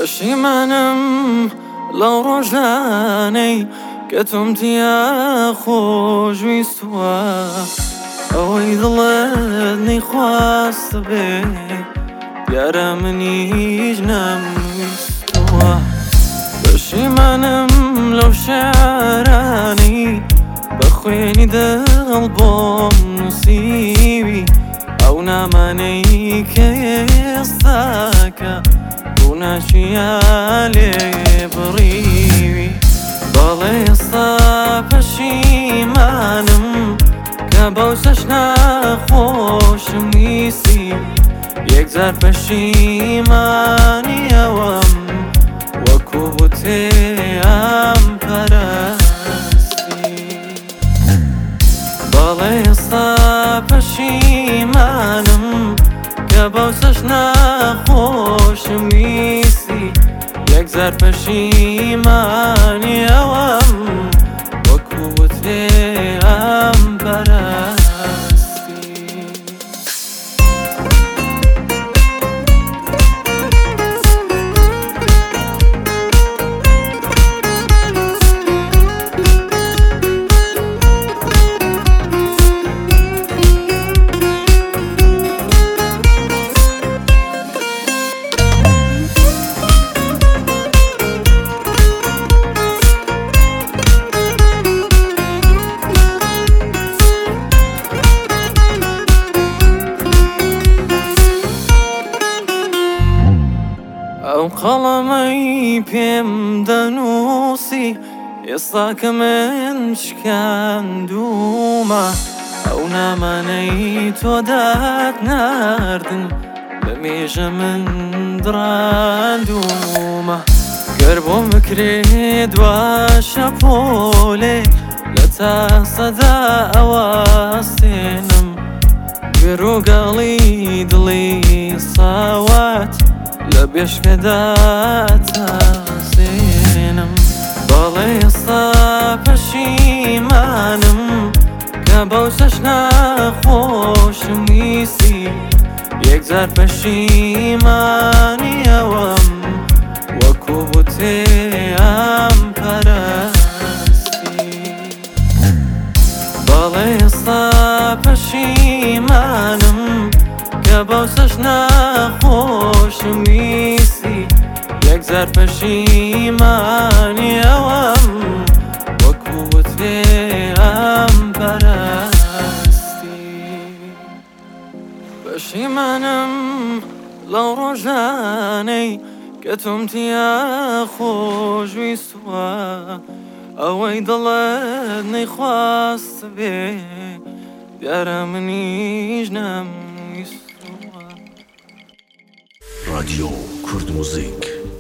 پەشیمانم لەو ڕۆژانەی کە تۆم تیا خۆشویستووە، ئەوەی دڵت نەیخواست بێ دیارە منیش نەمویستووە. پەشیمانم لەو شێعرانەی بە خوێنی دڵ بۆم نووسیوی، ئەو نامانەی کە ئێستاکە ڕووناچیە لێ بڕیوی. بەڵێ ئێستا پەشیمانم کە بەو چەشنە خۆشم ویستی، یەکجار پەشیمانی ئەوەم وەکو بوتێ ئەم پەرستی. بەڵێ ئێستا پەشیمانم کە بەو چەشنە خۆشم ویستی، یەکجار پەشیمانی ئەوەم وەکو بوتێ ئەم پەرستی. ئەو قەڵەمەی پێم دەنووسی ئێستا کە من شکاندوومە، ئەو نامانەی تۆ دات ناردن بە مێژە من دڕاندوومە. گەر بۆم بکرێ دوا شەپۆلێ لە تاسەدا ئەوەستێنم، گەڕوگەڵی دڵی ساوات لە بێشکەدا تاسێنم. بەڵێ ئێستا پەشیمانم کە بەو چەشنە خۆشم ویستی، یەکجار پەشیمانی ئەوەم وەکو بوتێ ئەم پەرستی. بەڵێ ئێستا پەشیمانم کە بەو چەشنە خۆشم ویستی، یەکجار پەشیمانی ئەوەم وەکو بوتێ ئەم پەرستی. پەشیمانم لەو ڕۆژانەی کە تۆم تیا خۆشویستووە، ئەوەی دڵت نەیخواست بێ دیارە منیش نەمویستووە. رادیۆ کورد موزیک